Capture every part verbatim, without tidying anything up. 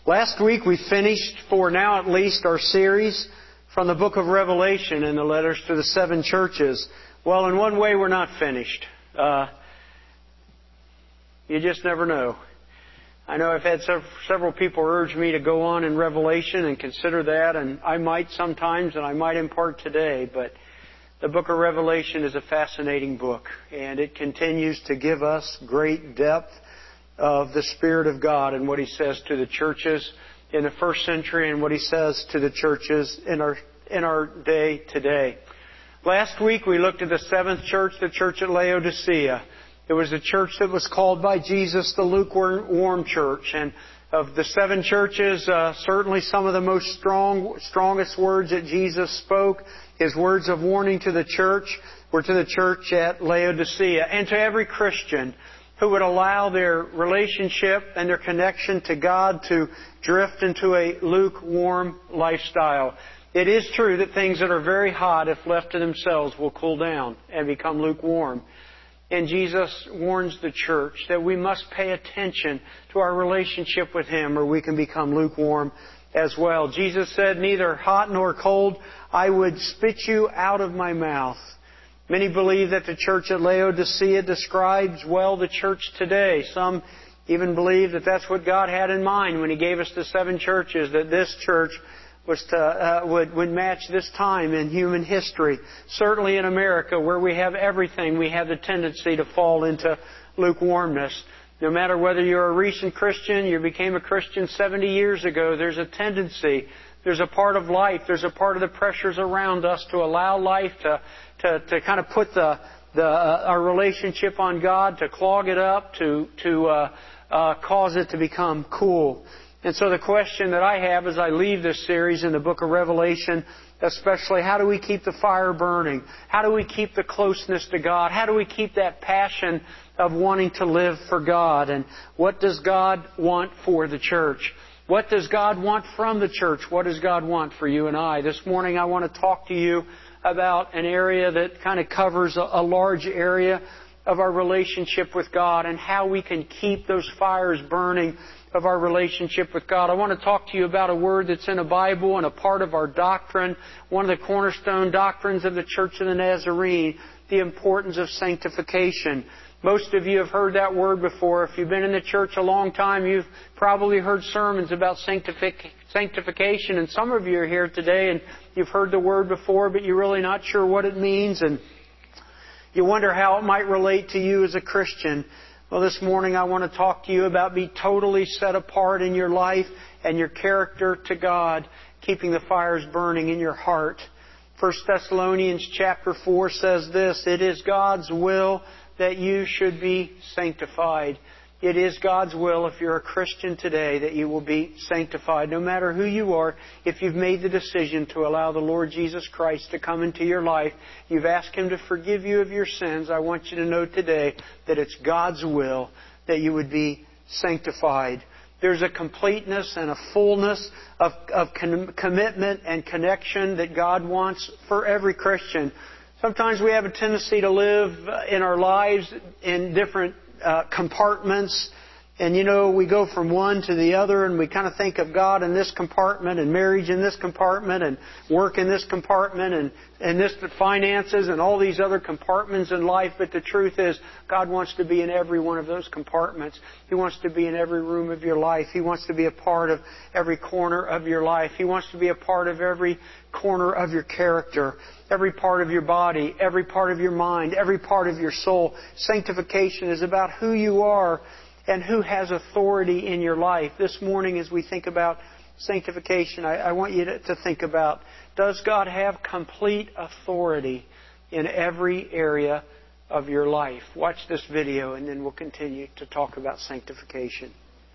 Last week we finished, for now at least, our series from the book of Revelation and the letters to the seven churches. Well, in one way we're not finished. Uh, you just never know. I know I've had several people urge me to go on in Revelation and consider that, and I might sometimes, and I might in part today, but the book of Revelation is a fascinating book, and it continues to give us great depth of the Spirit of God and what He says to the churches in the first century and what He says to the churches in our in our day today. Last week we looked at the seventh church, the church at Laodicea. It was a church that was called by Jesus the lukewarm church. And of the seven churches, uh, certainly some of the most strong, strongest words that Jesus spoke, His words of warning to the church, were to the church at Laodicea and to every Christian who would allow their relationship and their connection to God to drift into a lukewarm lifestyle. It is true that things that are very hot, if left to themselves, will cool down and become lukewarm. And Jesus warns the church that we must pay attention to our relationship with Him, or we can become lukewarm as well. Jesus said, "Neither hot nor cold, I would spit you out of my mouth." Many believe that the church at Laodicea describes well the church today. Some even believe that that's what God had in mind when He gave us the seven churches, that this church was to, uh, would, would match this time in human history. Certainly in America, where we have everything, we have the tendency to fall into lukewarmness. No matter whether you're a recent Christian, you became a Christian seventy years ago, there's a tendency, there's a part of life, there's a part of the pressures around us to allow life to To, to kind of put the, the uh, our relationship on God, to clog it up, to to uh, uh, cause it to become cool. And so the question that I have as I leave this series in the book of Revelation, especially, how do we keep the fire burning? How do we keep the closeness to God? How do we keep that passion of wanting to live for God? And what does God want for the church? What does God want from the church? What does God want for you and I? This morning I want to talk to you about an area that kind of covers a, a large area of our relationship with God and how we can keep those fires burning of our relationship with God. I want to talk to you about a word that's in the Bible and a part of our doctrine, one of the cornerstone doctrines of the Church of the Nazarene, the importance of sanctification. Most of you have heard that word before. If you've been in the church a long time, you've probably heard sermons about sanctification. Sanctification, and some of you are here today and you've heard the word before, but you're really not sure what it means, and you wonder how it might relate to you as a Christian. Well, this morning I want to talk to you about being totally set apart in your life and your character to God, keeping the fires burning in your heart. First Thessalonians chapter four says this, "It is God's will that you should be sanctified." It is God's will, if you're a Christian today, that you will be sanctified. No matter who you are, if you've made the decision to allow the Lord Jesus Christ to come into your life, you've asked Him to forgive you of your sins, I want you to know today that it's God's will that you would be sanctified. There's a completeness and a fullness of, of com- commitment and connection that God wants for every Christian. Sometimes we have a tendency to live in our lives in different Uh, compartments, and you know, we go from one to the other, and we kind of think of God in this compartment, and marriage in this compartment, and work in this compartment, and, and this finances, and all these other compartments in life. But the truth is, God wants to be in every one of those compartments. He wants to be in every room of your life. He wants to be a part of every corner of your life. He wants to be a part of every corner of your character, every part of your body, every part of your mind, every part of your soul. Sanctification is about who you are and who has authority in your life. This morning, as we think about sanctification, I, I want you to, to think about, does God have complete authority in every area of your life? Watch this video and then we'll continue to talk about sanctification.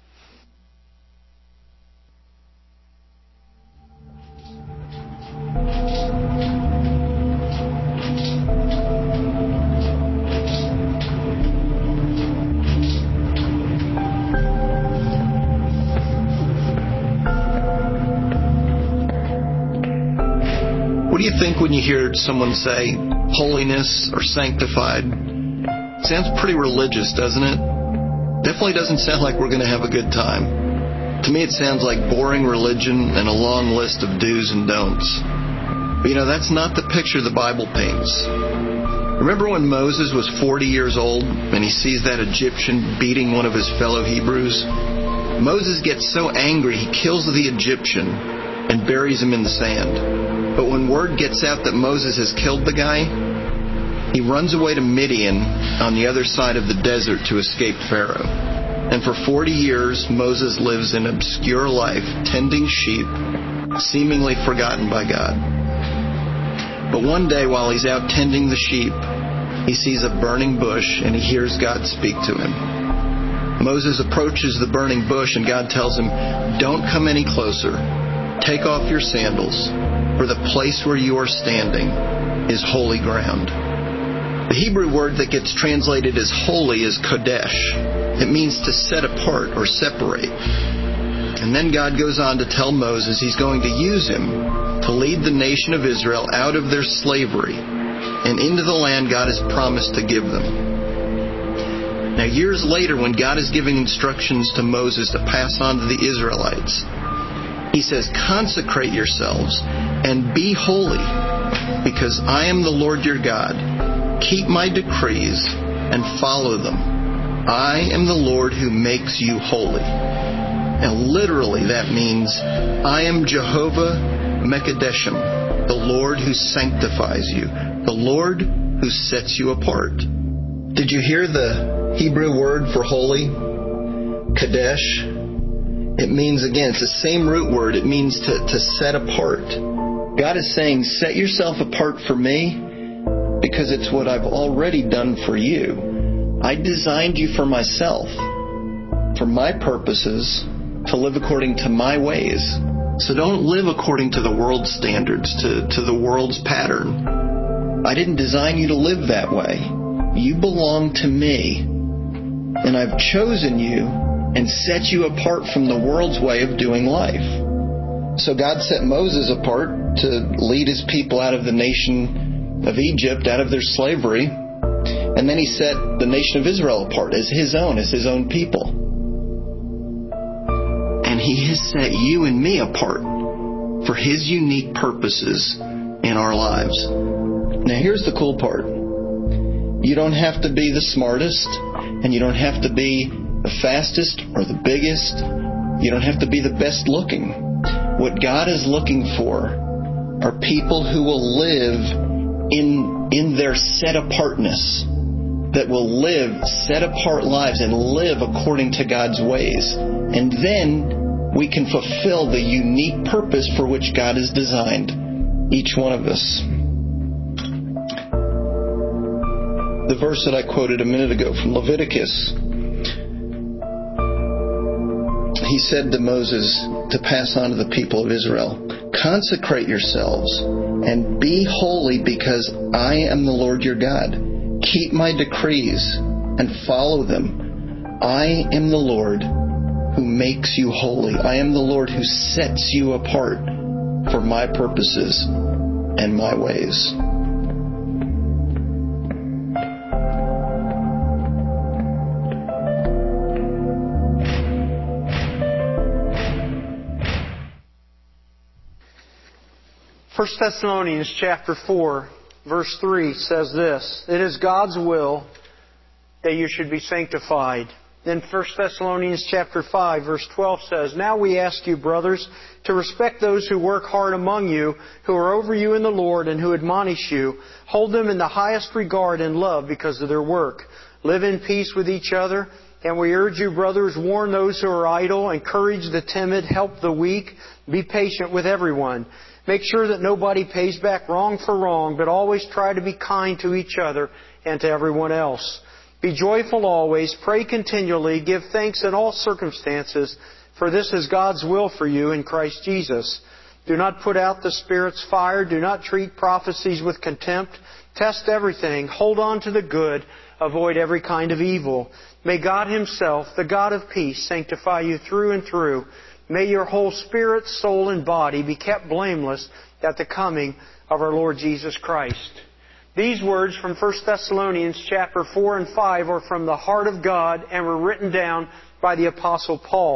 What do you think when you hear someone say holiness or sanctified? Sounds pretty religious, doesn't it? Definitely doesn't sound like we're going to have a good time. To me, it sounds like boring religion and a long list of do's and don'ts. But, you know, that's not the picture the Bible paints. Remember when Moses was forty years old and he sees that Egyptian beating one of his fellow Hebrews? Moses gets so angry he kills the Egyptian and buries him in the sand. But when word gets out that Moses has killed the guy, he runs away to Midian on the other side of the desert to escape Pharaoh. And for forty years, Moses lives an obscure life, tending sheep, seemingly forgotten by God. But one day, while he's out tending the sheep, he sees a burning bush and he hears God speak to him. Moses approaches the burning bush and God tells him, "Don't come any closer. Take off your sandals, for the place where you are standing is holy ground." The Hebrew word that gets translated as holy is kodesh. It means to set apart or separate. And then God goes on to tell Moses he's going to use him to lead the nation of Israel out of their slavery and into the land God has promised to give them. Now, years later, when God is giving instructions to Moses to pass on to the Israelites, He says, "Consecrate yourselves and be holy, because I am the Lord your God. Keep my decrees and follow them. I am the Lord who makes you holy." Now, literally, that means, I am Jehovah Mekadeshim, the Lord who sanctifies you, the Lord who sets you apart. Did you hear the Hebrew word for holy? Kadesh. It means, again, it's the same root word. It means to, to set apart. God is saying, set yourself apart for me, because it's what I've already done for you. I designed you for myself, for my purposes, to live according to my ways. So don't live according to the world's standards, to, to the world's pattern. I didn't design you to live that way. You belong to me, and I've chosen you and set you apart from the world's way of doing life. So God set Moses apart to lead His people out of the nation of Egypt, out of their slavery. And then He set the nation of Israel apart as His own, as His own people. And He has set you and me apart for His unique purposes in our lives. Now here's the cool part. You don't have to be the smartest, and you don't have to be the fastest or the biggest. You don't have to be the best looking. What God is looking for are people who will live in, in their set apartness, that will live set apart lives and live according to God's ways. And then we can fulfill the unique purpose for which God has designed each one of us. The verse that I quoted a minute ago from Leviticus, He said to Moses to pass on to the people of Israel, "Consecrate yourselves and be holy, because I am the Lord your God. Keep my decrees and follow them. I am the Lord who makes you holy. I am the Lord who sets you apart for my purposes and my ways." First Thessalonians chapter four, verse three says this, "It is God's will that you should be sanctified." Then First Thessalonians chapter five, verse twelve says, "Now we ask you, brothers, to respect those who work hard among you, who are over you in the Lord and who admonish you. Hold them in the highest regard and love because of their work. Live in peace with each other. And we urge you, brothers, warn those who are idle, encourage the timid, help the weak, be patient with everyone. Make sure that nobody pays back wrong for wrong, but always try to be kind to each other and to everyone else. Be joyful always, pray continually, give thanks in all circumstances, for this is God's will for you in Christ Jesus. Do not put out the Spirit's fire. Do not treat prophecies with contempt. Test everything. Hold on to the good. Avoid every kind of evil. May God Himself, the God of peace, sanctify you through and through. May your whole spirit, soul, and body be kept blameless at the coming of our Lord Jesus Christ." These words from First Thessalonians chapter four and five are from the heart of God and were written down by the Apostle Paul.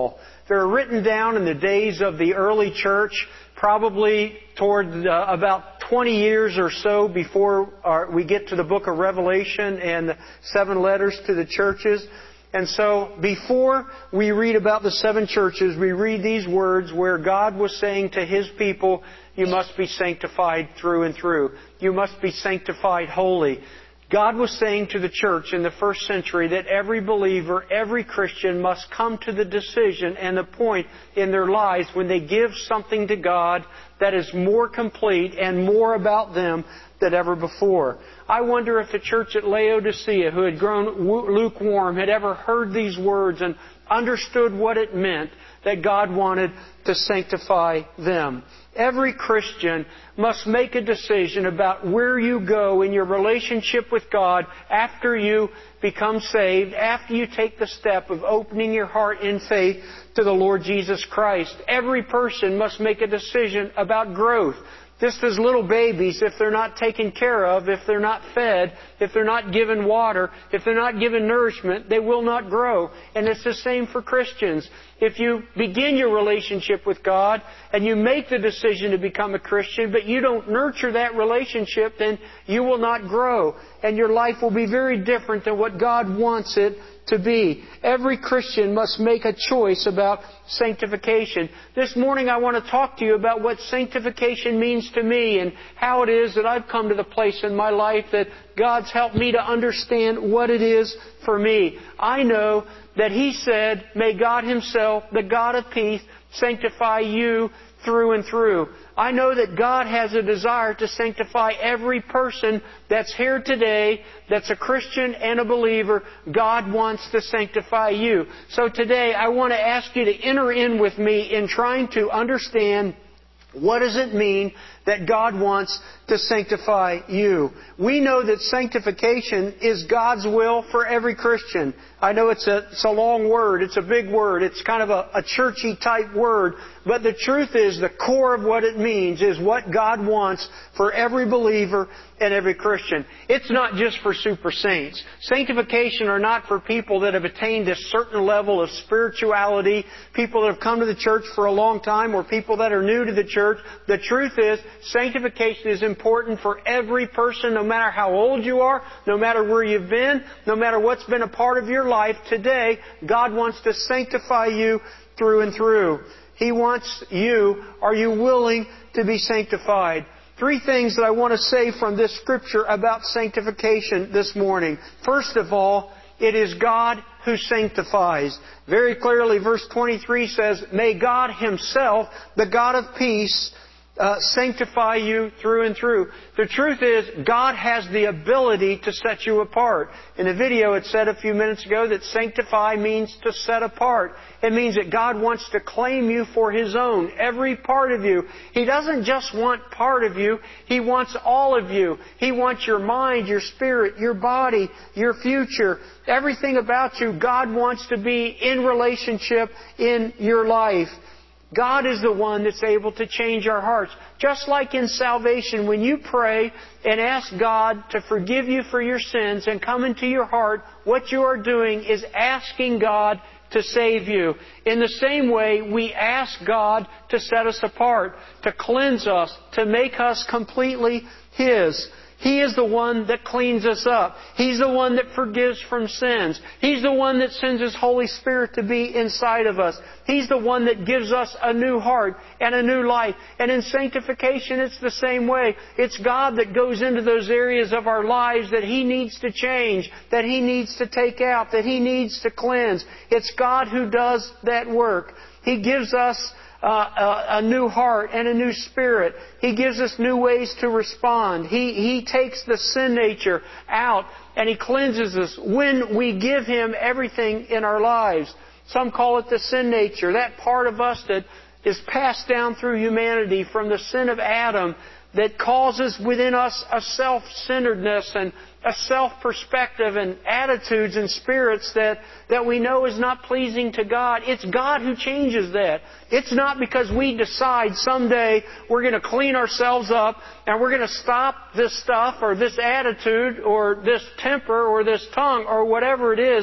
They're written down in the days of the early church, probably toward uh, about twenty years or so before our, we get to the book of Revelation and the seven letters to the churches. And so, before we read about the seven churches, we read these words where God was saying to His people, you must be sanctified through and through. You must be sanctified holy. God was saying to the church in the first century that every believer, every Christian must come to the decision and the point in their lives when they give something to God that is more complete and more about them than ever before. I wonder if the church at Laodicea, who had grown lukewarm, had ever heard these words and understood what it meant that God wanted to sanctify them. Every Christian must make a decision about where you go in your relationship with God after you become saved, after you take the step of opening your heart in faith to the Lord Jesus Christ. Every person must make a decision about growth. Just as little babies, if they're not taken care of, if they're not fed, if they're not given water, if they're not given nourishment, they will not grow. And it's the same for Christians. If you begin your relationship with God and you make the decision to become a Christian, but you don't nurture that relationship, then you will not grow. And your life will be very different than what God wants it to be. Every Christian must make a choice about sanctification. This morning I want to talk to you about what sanctification means to me and how it is that I've come to the place in my life that God's helped me to understand what it is for me. I know that He said, may God Himself, the God of peace, sanctify you through and through. I know that God has a desire to sanctify every person that's here today, that's a Christian and a believer. God wants to sanctify you. So today I want to ask you to enter in with me in trying to understand what does it mean that God wants to sanctify you. We know that sanctification is God's will for every Christian. I know it's a, it's a long word, it's a big word, it's kind of a, a churchy type word, but the truth is the core of what it means is what God wants for every believer and every Christian. It's not just for super saints. Sanctification are not for people that have attained a certain level of spirituality, people that have come to the church for a long time, or people that are new to the church. The truth is, sanctification is important for every person, no matter how old you are, no matter where you've been, no matter what's been a part of your life. Today, God wants to sanctify you through and through. He wants you, are you willing to be sanctified? Three things that I want to say from this Scripture about sanctification this morning. First of all, it is God who sanctifies. Very clearly, verse twenty-three says, may God Himself, the God of peace, Uh, sanctify you through and through. The truth is, God has the ability to set you apart. In the video it said a few minutes ago that sanctify means to set apart. It means that God wants to claim you for His own, every part of you. He doesn't just want part of you, He wants all of you. He wants your mind, your spirit, your body, your future, everything about you. God wants to be in relationship in your life. God is the one that's able to change our hearts. Just like in salvation, when you pray and ask God to forgive you for your sins and come into your heart, what you are doing is asking God to save you. In the same way, we ask God to set us apart, to cleanse us, to make us completely His. He is the one that cleans us up. He's the one that forgives from sins. He's the one that sends His Holy Spirit to be inside of us. He's the one that gives us a new heart and a new life. And in sanctification, it's the same way. It's God that goes into those areas of our lives that He needs to change, that He needs to take out, that He needs to cleanse. It's God who does that work. He gives us Uh, a, a new heart and a new spirit. He gives us new ways to respond. He, He takes the sin nature out and He cleanses us when we give Him everything in our lives. Some call it the sin nature, that part of us that is passed down through humanity from the sin of Adam that causes within us a self-centeredness and a self-perspective and attitudes and spirits that, that we know is not pleasing to God. It's God who changes that. It's not because we decide someday we're going to clean ourselves up and we're going to stop this stuff or this attitude or this temper or this tongue or whatever it is.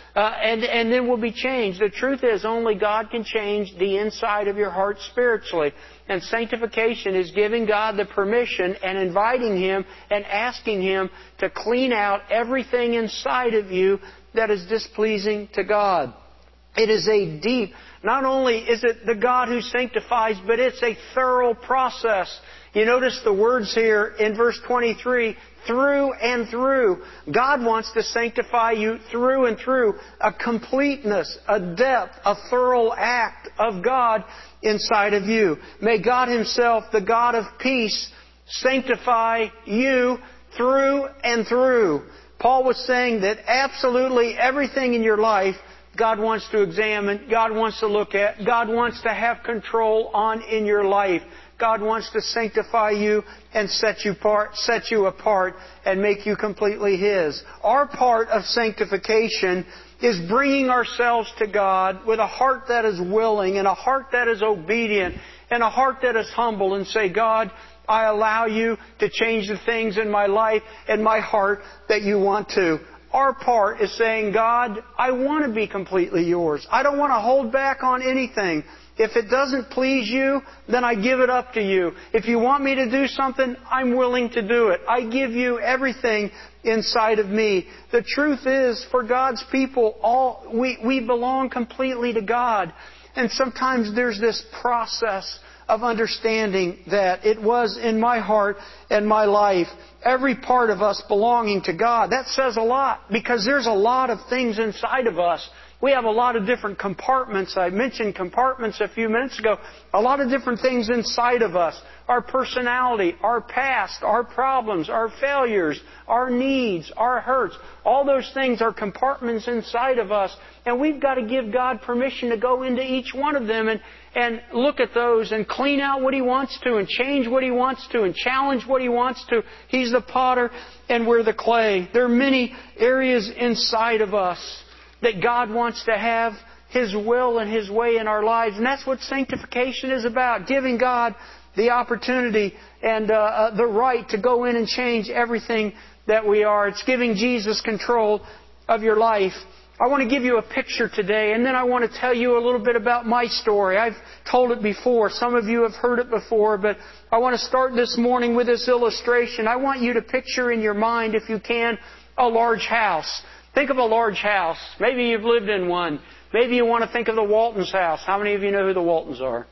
Uh, and, and then we'll be changed. The truth is only God can change the inside of your heart spiritually. And sanctification is giving God the permission and inviting Him and asking Him to clean out everything inside of you that is displeasing to God. It is a deep, not only is it the God who sanctifies, but it's a thorough process. You notice the words here in verse twenty-three, through and through. God wants to sanctify you through and through. A completeness, a depth, a thorough act of God inside of you. May God Himself, the God of peace, sanctify you through and through. Paul was saying that absolutely everything in your life God wants to examine, God wants to look at, God wants to have control on in your life. God wants to sanctify you and set you apart, set you apart and make you completely His. Our part of sanctification is bringing ourselves to God with a heart that is willing and a heart that is obedient and a heart that is humble and say, God, I allow You to change the things in my life and my heart that You want to. Our part is saying, God, I want to be completely Yours. I don't want to hold back on anything. If it doesn't please You, then I give it up to You. If You want me to do something, I'm willing to do it. I give You everything inside of me. The truth is, for God's people, all we, we belong completely to God. And sometimes there's this process of understanding that it was in my heart and my life, every part of us belonging to God. That says a lot, because there's a lot of things inside of us. We have a lot of different compartments. I mentioned compartments a few minutes ago. A lot of different things inside of us. Our personality, our past, our problems, our failures, our needs, our hurts. All those things are compartments inside of us. And we've got to give God permission to go into each one of them and, and look at those and clean out what He wants to and change what He wants to and challenge what He wants to. He's the potter and we're the clay. There are many areas inside of us that God wants to have His will and His way in our lives. And that's what sanctification is about. Giving God the opportunity and uh, uh, the right to go in and change everything that we are. It's giving Jesus control of your life. I want to give you a picture today, and then I want to tell you a little bit about my story. I've told it before. Some of you have heard it before, but I want to start this morning with this illustration. I want you to picture in your mind, if you can, a large house. Think of a large house. Maybe you've lived in one. Maybe you want to think of the Waltons' house. How many of you know who the Waltons are?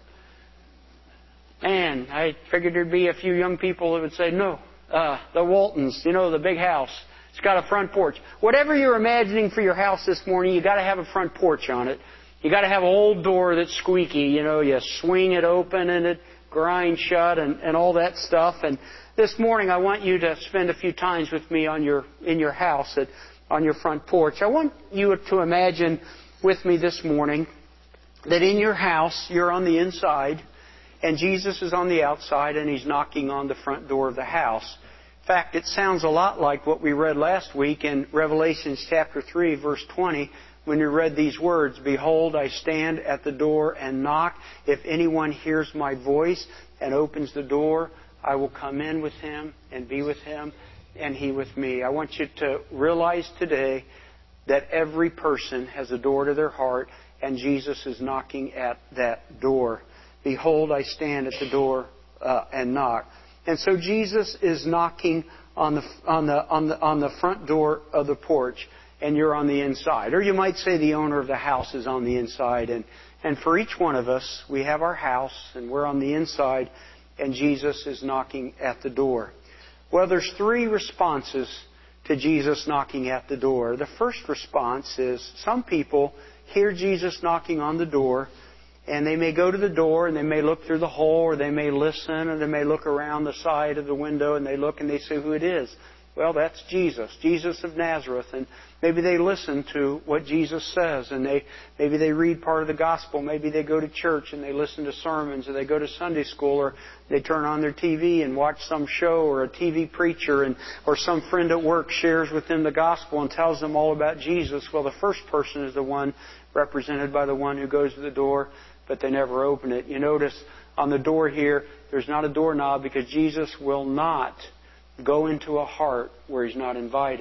Man, I figured there'd be a few young people that would say, no, uh, the Waltons, you know, the big house. It's got a front porch. Whatever you're imagining for your house this morning, you got to have a front porch on it. You got to have an old door that's squeaky. You know, you swing it open and it grinds shut and, and all that stuff. And this morning, I want you to spend a few times with me on your in your house at, on your front porch. I want you to imagine with me this morning that in your house, you're on the inside, and Jesus is on the outside, and He's knocking on the front door of the house. In fact, it sounds a lot like what we read last week in Revelation chapter three, verse twenty, when we read these words, Behold, I stand at the door and knock. If anyone hears my voice and opens the door, I will come in with him and be with him and he with me. I want you to realize today that every person has a door to their heart, and Jesus is knocking at that door. Behold, I stand at the door uh, and knock. And so Jesus is knocking on the on the on the on the front door of the porch, and you're on the inside. Or you might say the owner of the house is on the inside. And and for each one of us, we have our house, and we're on the inside, and Jesus is knocking at the door. Well, there's three responses to Jesus knocking at the door. The first response is some people hear Jesus knocking on the door, and they may go to the door and they may look through the hole, or they may listen, or they may look around the side of the window and they look and they see who it is. Well, that's Jesus, Jesus of Nazareth. And maybe they listen to what Jesus says, and they maybe they read part of the gospel. Maybe they go to church and they listen to sermons, or they go to Sunday school, or they turn on their T V and watch some show, or a T V preacher, and or some friend at work shares with them the gospel and tells them all about Jesus. Well, the first person is the one represented by the one who goes to the door, but they never open it. You notice on the door here, there's not a doorknob, because Jesus will not go into a heart where He's not invited.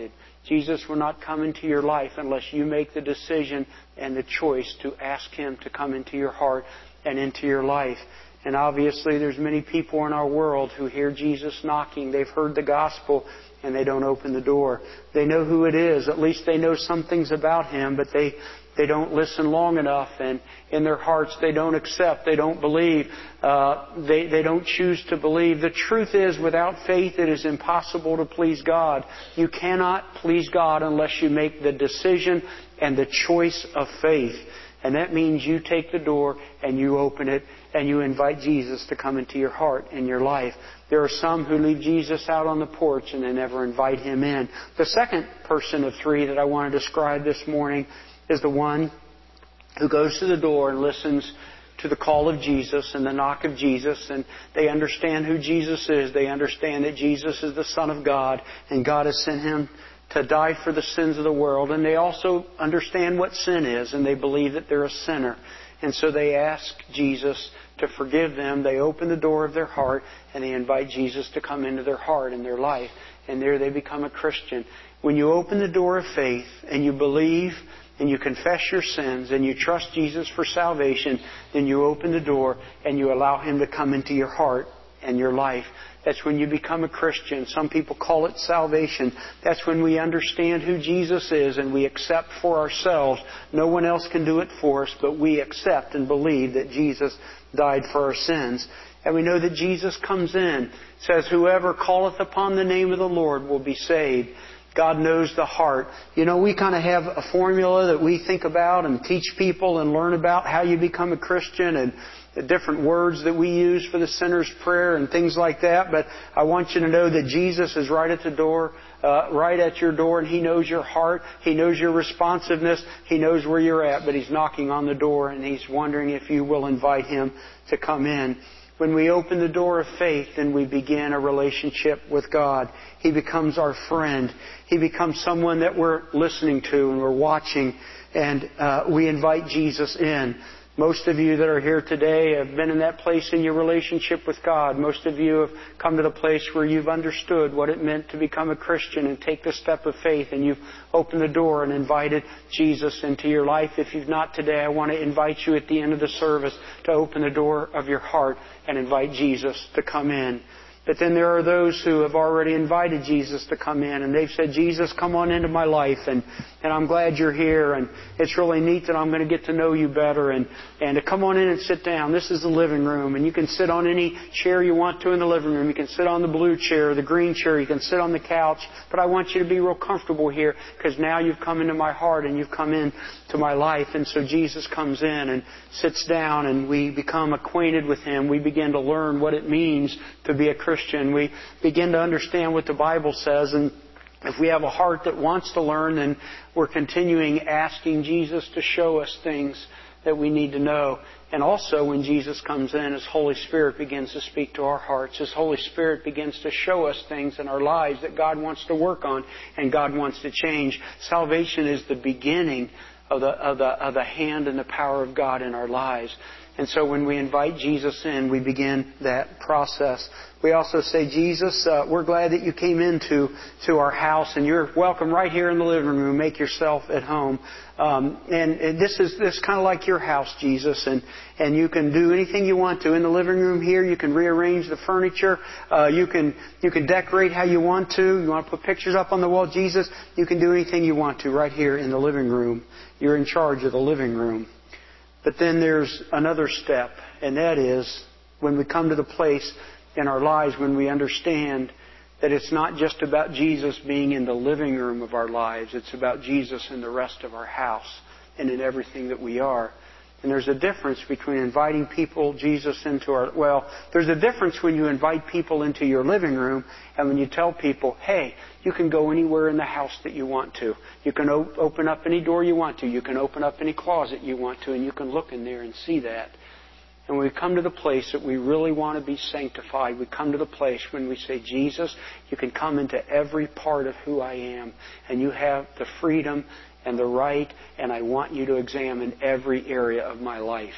Jesus will not come into your life unless you make the decision and the choice to ask Him to come into your heart and into your life. And obviously there's many people in our world who hear Jesus knocking. They've heard the gospel and they don't open the door. They know who it is. At least they know some things about Him, but they They don't listen long enough, and in their hearts they don't accept, they don't believe, uh, they, they don't choose to believe. The truth is, without faith it is impossible to please God. You cannot please God unless you make the decision and the choice of faith. And that means you take the door and you open it and you invite Jesus to come into your heart and your life. There are some who leave Jesus out on the porch and they never invite Him in. The second person of three that I want to describe this morning is the one who goes to the door and listens to the call of Jesus and the knock of Jesus, and they understand who Jesus is. They understand that Jesus is the Son of God and God has sent Him to die for the sins of the world. And they also understand what sin is, and they believe that they're a sinner. And so they ask Jesus to forgive them. They open the door of their heart and they invite Jesus to come into their heart and their life. And there they become a Christian. When you open the door of faith and you believe and you confess your sins and you trust Jesus for salvation, then you open the door and you allow Him to come into your heart and your life. That's when you become a Christian. Some people call it salvation. That's when we understand who Jesus is and we accept for ourselves. No one else can do it for us, but we accept and believe that Jesus died for our sins. And we know that Jesus comes in, says, "Whoever calleth upon the name of the Lord will be saved." God knows the heart. You know, we kind of have a formula that we think about and teach people and learn about how you become a Christian and the different words that we use for the sinner's prayer and things like that. But I want you to know that Jesus is right at the door, uh, right at your door, and He knows your heart. He knows your responsiveness. He knows where you're at, but He's knocking on the door and He's wondering if you will invite Him to come in. When we open the door of faith, then we begin a relationship with God. He becomes our friend. He becomes someone that we're listening to and we're watching, and uh, we invite Jesus in. Most of you that are here today have been in that place in your relationship with God. Most of you have come to the place where you've understood what it meant to become a Christian and take the step of faith, and you've opened the door and invited Jesus into your life. If you've not today, I want to invite you at the end of the service to open the door of your heart and invite Jesus to come in. But then there are those who have already invited Jesus to come in, and they've said, "Jesus, come on into my life, and, and I'm glad you're here, and it's really neat that I'm going to get to know you better, and, and to come on in and sit down. This is the living room, and you can sit on any chair you want to in the living room. You can sit on the blue chair, the green chair, you can sit on the couch, but I want you to be real comfortable here, because now you've come into my heart, and you've come in to my life." And so Jesus comes in and sits down, and we become acquainted with Him. We begin to learn what it means to be a Christian. We begin to understand what the Bible says, and if we have a heart that wants to learn, then we're continuing asking Jesus to show us things that we need to know. And also, when Jesus comes in, His Holy Spirit begins to speak to our hearts. His Holy Spirit begins to show us things in our lives that God wants to work on and God wants to change. Salvation is the beginning of the, of the, of the hand and the power of God in our lives. And so when we invite Jesus in, we begin that process. We also say, "Jesus, uh, we're glad that you came into to our house, and you're welcome right here in the living room. Make yourself at home." Um, and, and this is this kind of like your house, Jesus, and and you can do anything you want to in the living room here. You can rearrange the furniture. Uh, you can you can decorate how you want to. You want to put pictures up on the wall, Jesus. You can do anything you want to right here in the living room. You're in charge of the living room. But then there's another step, and that is when we come to the place in our lives when we understand that it's not just about Jesus being in the living room of our lives. It's about Jesus in the rest of our house and in everything that we are. And there's a difference between inviting people, Jesus, into our... Well, there's a difference when you invite people into your living room and when you tell people, "Hey, you can go anywhere in the house that you want to. You can o- open up any door you want to. You can open up any closet you want to, and you can look in there and see that." And when we come to the place that we really want to be sanctified, we come to the place when we say, "Jesus, you can come into every part of who I am, and you have the freedom and the right, and I want you to examine every area of my life."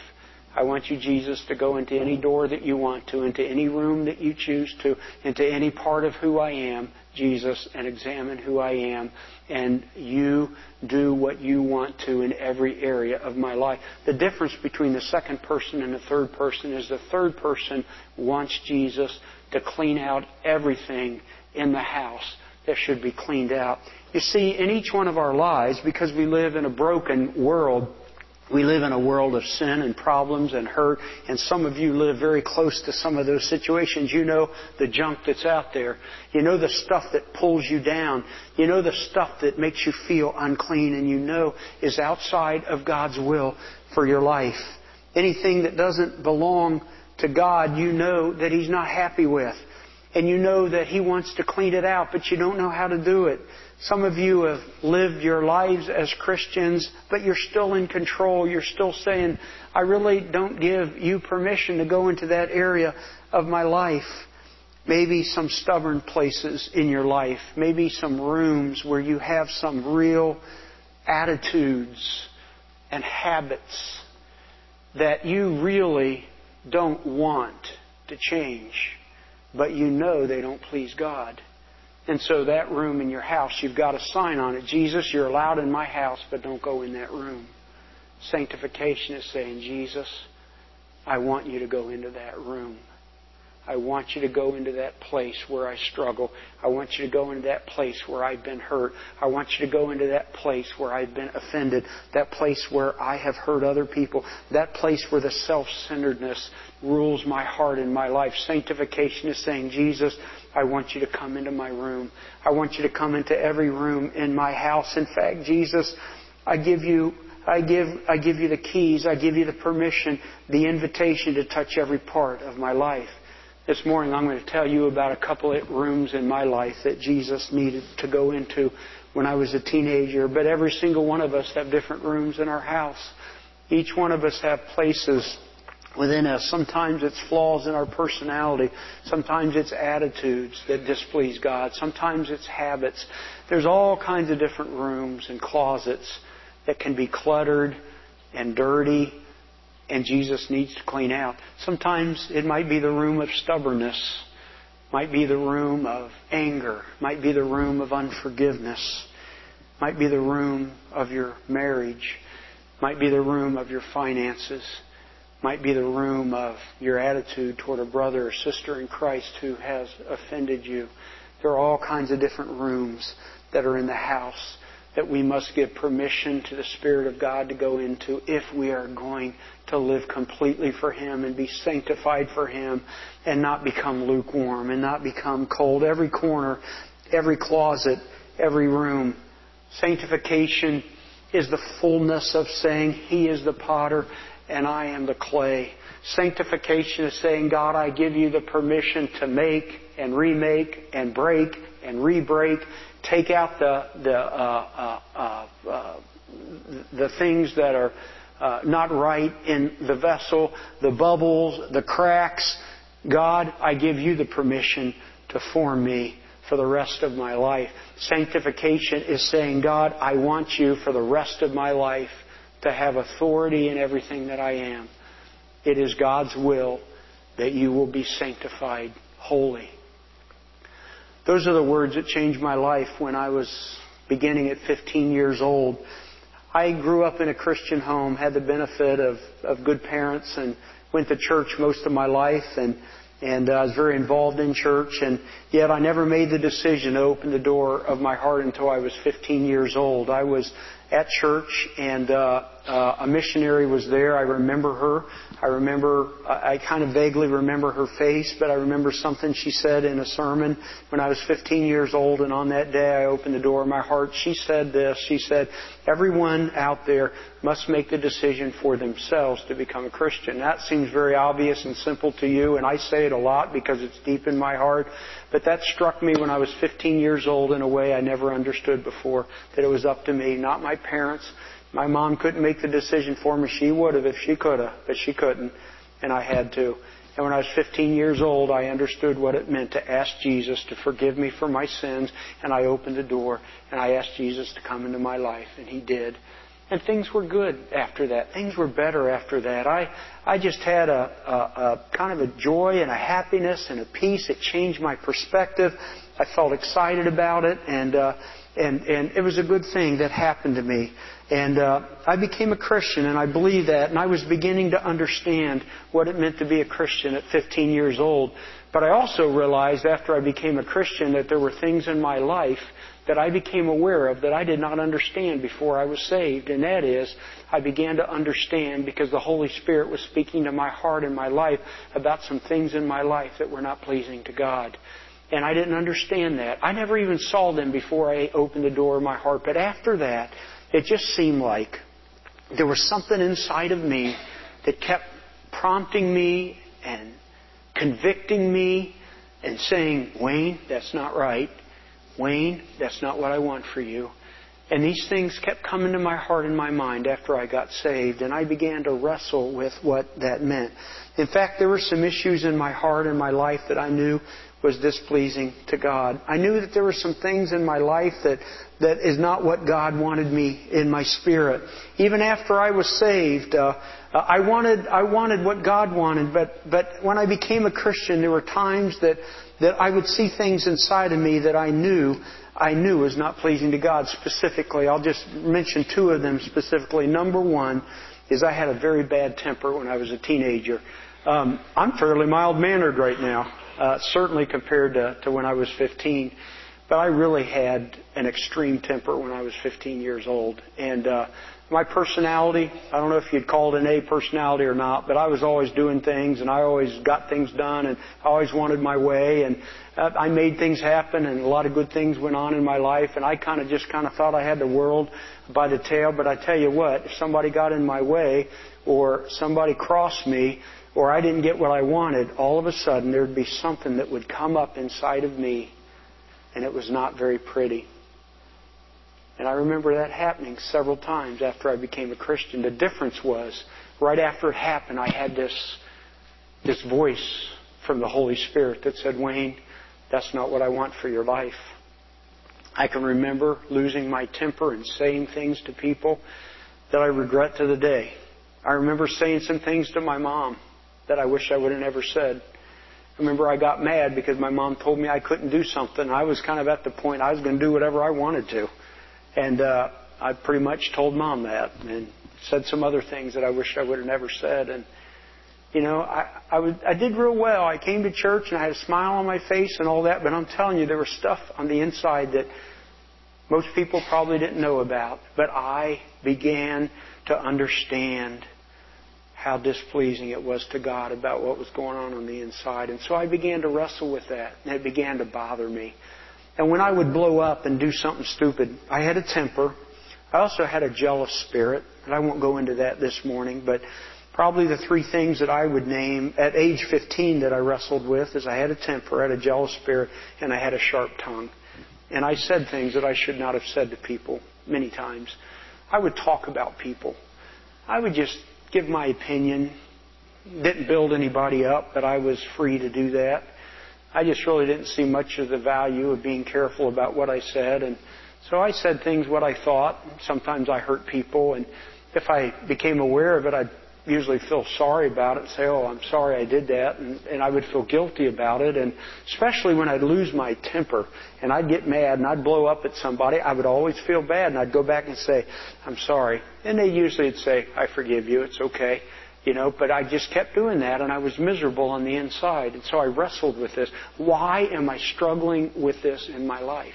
I want you, Jesus, to go into any door that you want to, into any room that you choose to, into any part of who I am, Jesus, and examine who I am. And you do what you want to in every area of my life. The difference between the second person and the third person is the third person wants Jesus to clean out everything in the house that should be cleaned out. You see, in each one of our lives, because we live in a broken world, we live in a world of sin and problems and hurt, and some of you live very close to some of those situations. You know the junk that's out there. You know the stuff that pulls you down. You know the stuff that makes you feel unclean and you know is outside of God's will for your life. Anything that doesn't belong to God, you know that He's not happy with. And you know that He wants to clean it out, but you don't know how to do it. Some of you have lived your lives as Christians, but you're still in control. You're still saying, I really don't give you permission to go into that area of my life. Maybe some stubborn places in your life. Maybe some rooms where you have some real attitudes and habits that you really don't want to change, but you know they don't please God. And so that room in your house, you've got a sign on it. Jesus, you're allowed in my house, but don't go in that room. Sanctification is saying, Jesus, I want you to go into that room. I want you to go into that place where I struggle. I want you to go into that place where I've been hurt. I want you to go into that place where I've been offended. That place where I have hurt other people. That place where the self-centeredness rules my heart and my life. Sanctification is saying, Jesus, I want you to come into my room. I want you to come into every room in my house. In fact, Jesus, I give you I give I give you the keys. I give you the permission, the invitation to touch every part of my life. This morning I'm going to tell you about a couple of rooms in my life that Jesus needed to go into when I was a teenager. But every single one of us have different rooms in our house. Each one of us have places within us. Sometimes it's flaws in our personality. Sometimes it's attitudes that displease God. Sometimes it's habits. There's all kinds of different rooms and closets that can be cluttered and dirty, and Jesus needs to clean out. Sometimes it might be the room of stubbornness, might be the room of anger, might be the room of unforgiveness, might be the room of your marriage, might be the room of your finances, might be the room of your attitude toward a brother or sister in Christ who has offended you. There are all kinds of different rooms that are in the house that we must give permission to the Spirit of God to go into if we are going to live completely for Him and be sanctified for Him and not become lukewarm and not become cold. Every corner, every closet, every room. Sanctification is the fullness of saying, He is the potter and I am the clay. Sanctification is saying, God, I give you the permission to make and remake and break and re-break. Take out the the uh, uh, uh, the things that are uh, not right in the vessel, the bubbles, the cracks. God, I give you the permission to form me for the rest of my life. Sanctification is saying, God, I want you for the rest of my life to have authority in everything that I am. It is God's will that you will be sanctified holy. Those are the words that changed my life when I was beginning at fifteen years old. I grew up in a Christian home, had the benefit of, of good parents, and went to church most of my life, and and uh, I was very involved in church, and yet I never made the decision to open the door of my heart until I was fifteen years old. I was at church, and uh, uh, a missionary was there. I remember her. I remember, I kind of vaguely remember her face, but I remember something she said in a sermon when I was fifteen years old, and on that day I opened the door of my heart. She said this. She said, everyone out there must make the decision for themselves to become a Christian. That seems very obvious and simple to you, and I say it a lot because it's deep in my heart. But that struck me when I was fifteen years old in a way I never understood before, that it was up to me, not my parents. My mom couldn't make the decision for me. She would have if she could have, but she couldn't, and I had to. And when I was fifteen years old, I understood what it meant to ask Jesus to forgive me for my sins, and I opened the door, and I asked Jesus to come into my life, and He did. And things were good after that. Things were better after that. I, I just had a, a, a kind of a joy and a happiness and a peace. It changed my perspective. I felt excited about it, and uh, and and it was a good thing that happened to me. And uh, I became a Christian, and I believe that. And I was beginning to understand what it meant to be a Christian at fifteen years old. But I also realized after I became a Christian that there were things in my life that I became aware of that I did not understand before I was saved. And that is, I began to understand because the Holy Spirit was speaking to my heart and my life about some things in my life that were not pleasing to God. And I didn't understand that. I never even saw them before I opened the door of my heart. But after that, it just seemed like there was something inside of me that kept prompting me and convicting me and saying, Wayne, that's not right. Wayne, that's not what I want for you. And these things kept coming to my heart and my mind after I got saved, and I began to wrestle with what that meant. In fact, there were some issues in my heart and my life that I knew was displeasing to God. I knew that there were some things in my life that, that is not what God wanted me in my spirit. Even after I was saved, uh, I wanted I wanted what God wanted, but but when I became a Christian, there were times that that I would see things inside of me that I knew I knew was not pleasing to God. Specifically, I'll just mention two of them specifically. Number one is I had a very bad temper when I was a teenager. Um, I'm fairly mild-mannered right now, uh, certainly compared to, to when I was fifteen. But I really had an extreme temper when I was fifteen years old. And uh, my personality, I don't know if you'd call it an A personality or not, but I was always doing things and I always got things done and I always wanted my way. And uh, I made things happen and a lot of good things went on in my life. And I kind of just kind of thought I had the world by the tail. But I tell you what, if somebody got in my way or somebody crossed me or I didn't get what I wanted, all of a sudden there'd be something that would come up inside of me. And it was not very pretty. And I remember that happening several times after I became a Christian. The difference was, right after it happened, I had this, this voice from the Holy Spirit that said, Wayne, that's not what I want for your life. I can remember losing my temper and saying things to people that I regret to the day. I remember saying some things to my mom that I wish I would have never said. I remember I got mad because my mom told me I couldn't do something. I was kind of at the point I was going to do whatever I wanted to. And uh, I pretty much told Mom that and said some other things that I wish I would have never said. And, you know, I, I, would, I did real well. I came to church and I had a smile on my face and all that. But I'm telling you, there was stuff on the inside that most people probably didn't know about. But I began to understand how displeasing it was to God about what was going on on the inside. And so I began to wrestle with that, and it began to bother me. And when I would blow up and do something stupid, I had a temper. I also had a jealous spirit, and I won't go into that this morning, but probably the three things that I would name at age fifteen that I wrestled with is I had a temper, I had a jealous spirit, and I had a sharp tongue. And I said things that I should not have said to people many times. I would talk about people. I would just give my opinion. Didn't build anybody up, but I was free to do that. I just really didn't see much of the value of being careful about what I said. And so I said things what I thought. Sometimes I hurt people. And if I became aware of it, I'd usually feel sorry about it and say, oh, I'm sorry I did that. And, and I would feel guilty about it. And especially when I'd lose my temper and I'd get mad and I'd blow up at somebody, I would always feel bad. And I'd go back and say, I'm sorry. And they usually would say, I forgive you. It's okay. You know, but I just kept doing that and I was miserable on the inside. And so I wrestled with this. Why am I struggling with this in my life?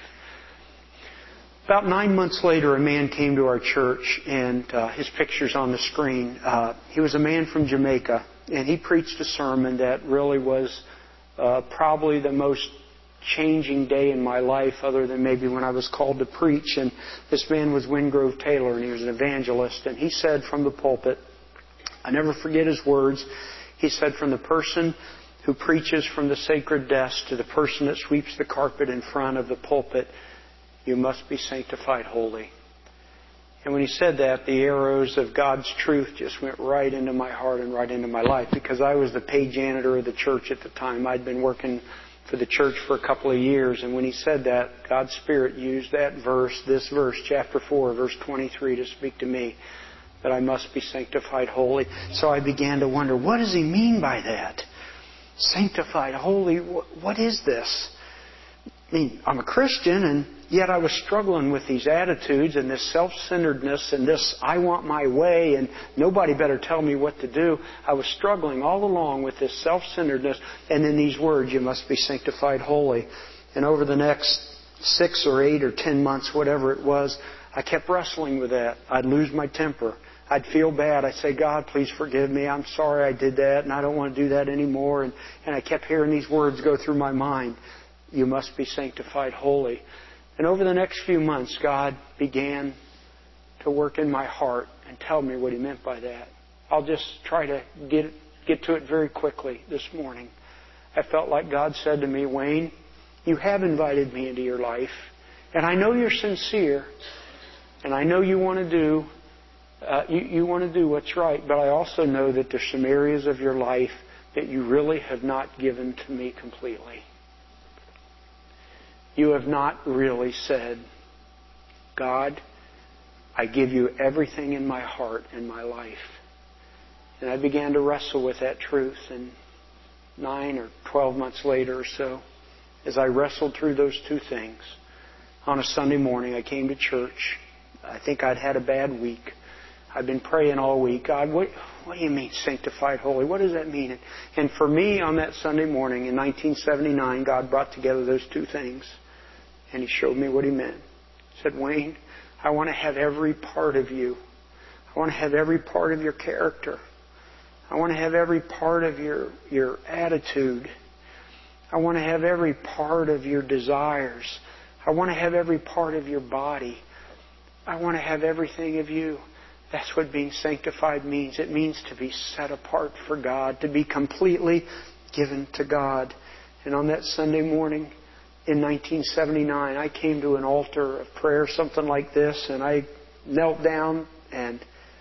About nine months later, a man came to our church, and uh, his picture's on the screen. Uh, he was a man from Jamaica, and he preached a sermon that really was uh, probably the most changing day in my life, other than maybe when I was called to preach. And this man was Wingrove Taylor, and he was an evangelist. And he said from the pulpit, I never forget his words, he said, from the person who preaches from the sacred desk to the person that sweeps the carpet in front of the pulpit, you must be sanctified holy. And when he said that, the arrows of God's truth just went right into my heart and right into my life, because I was the paid janitor of the church at the time. I'd been working for the church for a couple of years. And when he said that, God's Spirit used that verse, this verse, chapter four, verse twenty-three, to speak to me that I must be sanctified holy. So I began to wonder, what does he mean by that? Sanctified holy, what is this? I mean, I'm a Christian, and yet I was struggling with these attitudes and this self-centeredness and this I want my way and nobody better tell me what to do. I was struggling all along with this self-centeredness and in these words, you must be sanctified holy. And over the next six or eight or ten months, whatever it was, I kept wrestling with that. I'd lose my temper. I'd feel bad. I'd say, God, please forgive me. I'm sorry I did that and I don't want to do that anymore. And, and I kept hearing these words go through my mind. You must be sanctified holy. And over the next few months, God began to work in my heart and tell me what He meant by that. I'll just try to get get to it very quickly this morning. I felt like God said to me, Wayne, you have invited me into your life, and I know you're sincere, and I know you want to do uh, you, you want to do what's right, but I also know that there's some areas of your life that you really have not given to me completely. You have not really said, God, I give you everything in my heart and my life. And I began to wrestle with that truth. And nine or twelve months later or so, as I wrestled through those two things, on a Sunday morning I came to church. I think I'd had a bad week. I've been praying all week. God, what, what do you mean sanctified holy? What does that mean? And for me on that Sunday morning in nineteen seventy-nine, God brought together those two things. And He showed me what He meant. He said, Wayne, I want to have every part of you. I want to have every part of your character. I want to have every part of your, your attitude. I want to have every part of your desires. I want to have every part of your body. I want to have everything of you. That's what being sanctified means. It means to be set apart for God, to be completely given to God. And on that Sunday morning, in nineteen seventy-nine, I came to an altar of prayer, something like this, and I knelt down, and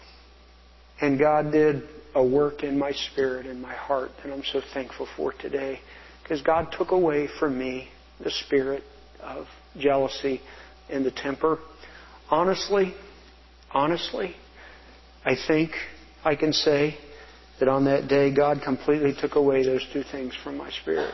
and God did a work in my spirit and my heart that I'm so thankful for today. Because God took away from me the spirit of jealousy and the temper. Honestly, honestly, I think I can say that on that day, God completely took away those two things from my spirit.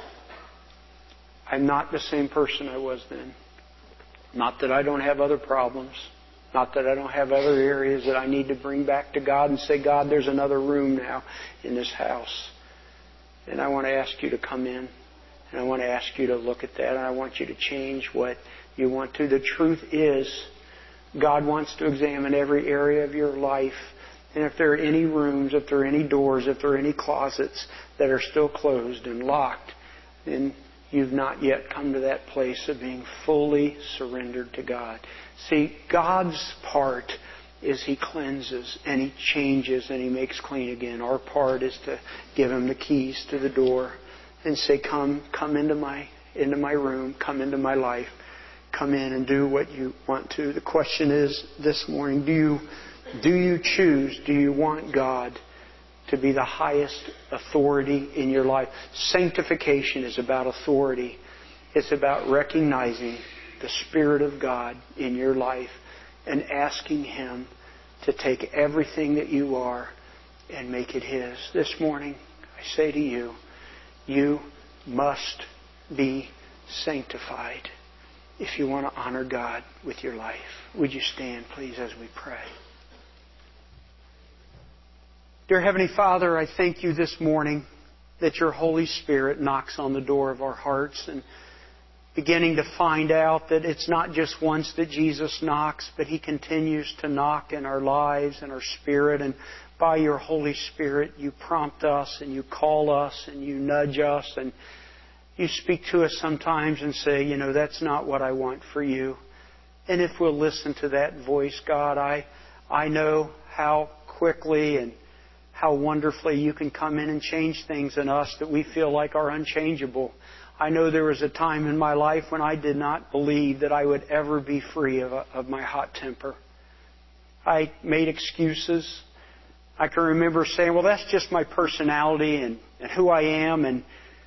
I'm not the same person I was then. Not that I don't have other problems. Not that I don't have other areas that I need to bring back to God and say, God, there's another room now in this house. And I want to ask you to come in. And I want to ask you to look at that. And I want you to change what you want to. The truth is, God wants to examine every area of your life. And if there are any rooms, if there are any doors, if there are any closets that are still closed and locked, then you've not yet come to that place of being fully surrendered to God. See, God's part is He cleanses and He changes and He makes clean again. Our part is to give Him the keys to the door and say, come, come into my, into my room, come into my life, come in and do what you want to. The question is this morning, do you, do you choose, do you want God to be the highest authority in your life? Sanctification is about authority. It's about recognizing the Spirit of God in your life and asking Him to take everything that you are and make it His. This morning, I say to you, you must be sanctified if you want to honor God with your life. Would you stand, please, as we pray? Dear Heavenly Father, I thank You this morning that Your Holy Spirit knocks on the door of our hearts and beginning to find out that it's not just once that Jesus knocks, but He continues to knock in our lives and our spirit. And by Your Holy Spirit, You prompt us and You call us and You nudge us and You speak to us sometimes and say, you know, that's not what I want for you. And if we'll listen to that voice, God, I, I know how quickly and how wonderfully You can come in and change things in us that we feel like are unchangeable. I know there was a time in my life when I did not believe that I would ever be free of, a, of my hot temper. I made excuses. I can remember saying, well, that's just my personality and, and who I am. And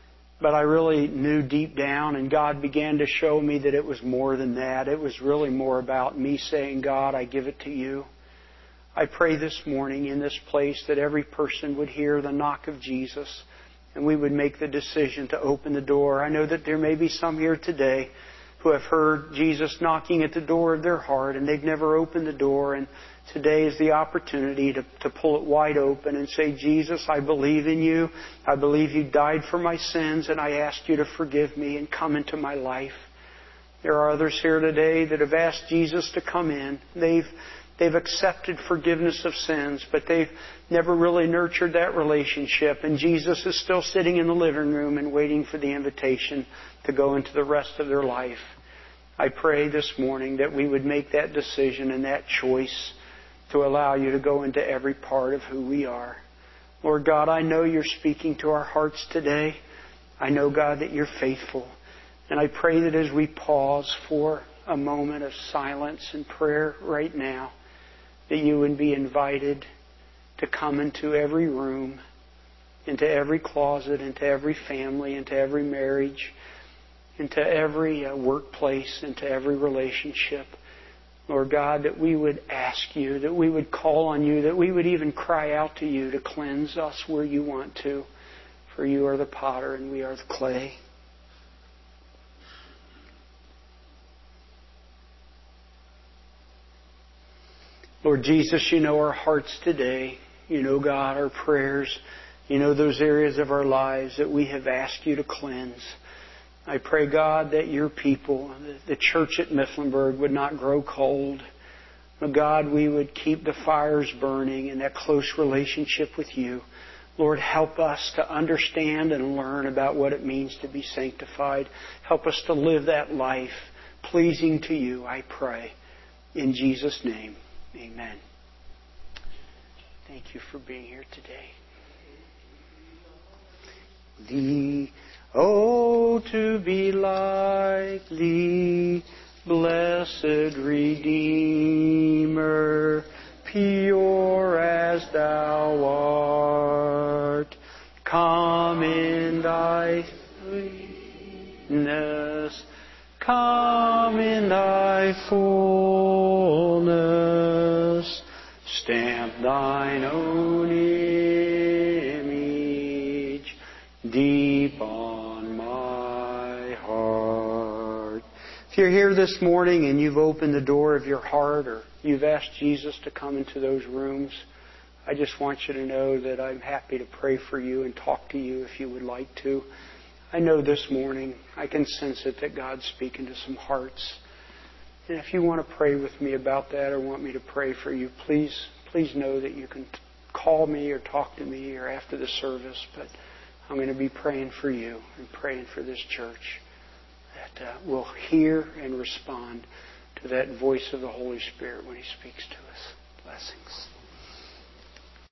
But I really knew deep down, and God began to show me that it was more than that. It was really more about me saying, God, I give it to you. I pray this morning in this place that every person would hear the knock of Jesus and we would make the decision to open the door. I know that there may be some here today who have heard Jesus knocking at the door of their heart and they've never opened the door, and today is the opportunity to, to pull it wide open and say, Jesus, I believe in you. I believe you died for my sins, and I ask you to forgive me and come into my life. There are others here today that have asked Jesus to come in. They've They've accepted forgiveness of sins, but they've never really nurtured that relationship. And Jesus is still sitting in the living room and waiting for the invitation to go into the rest of their life. I pray this morning that we would make that decision and that choice to allow you to go into every part of who we are. Lord God, I know you're speaking to our hearts today. I know, God, that you're faithful. And I pray that as we pause for a moment of silence and prayer right now, that you would be invited to come into every room, into every closet, into every family, into every marriage, into every uh, workplace, into every relationship. Lord God, that we would ask you, that we would call on you, that we would even cry out to you to cleanse us where you want to. For you are the potter and we are the clay. Lord Jesus, you know our hearts today. You know, God, our prayers. You know those areas of our lives that we have asked you to cleanse. I pray, God, that your people, the church at Mifflinburg, would not grow cold. But God, we would keep the fires burning in that close relationship with you. Lord, help us to understand and learn about what it means to be sanctified. Help us to live that life pleasing to you, I pray. In Jesus' name. Amen. Thank you for being here today. Thee, oh, to be like Thee, blessed Redeemer, pure as Thou art, come in Thy sweetness, come in Thy fullness, stamp Thine own image deep on my heart. If you're here this morning and you've opened the door of your heart, or you've asked Jesus to come into those rooms, I just want you to know that I'm happy to pray for you and talk to you if you would like to. I know this morning, I can sense it, that God's speaking to some hearts. And if you want to pray with me about that or want me to pray for you, please, please know that you can call me or talk to me or after the service. But I'm going to be praying for you and praying for this church that uh, will hear and respond to that voice of the Holy Spirit when He speaks to us. Blessings.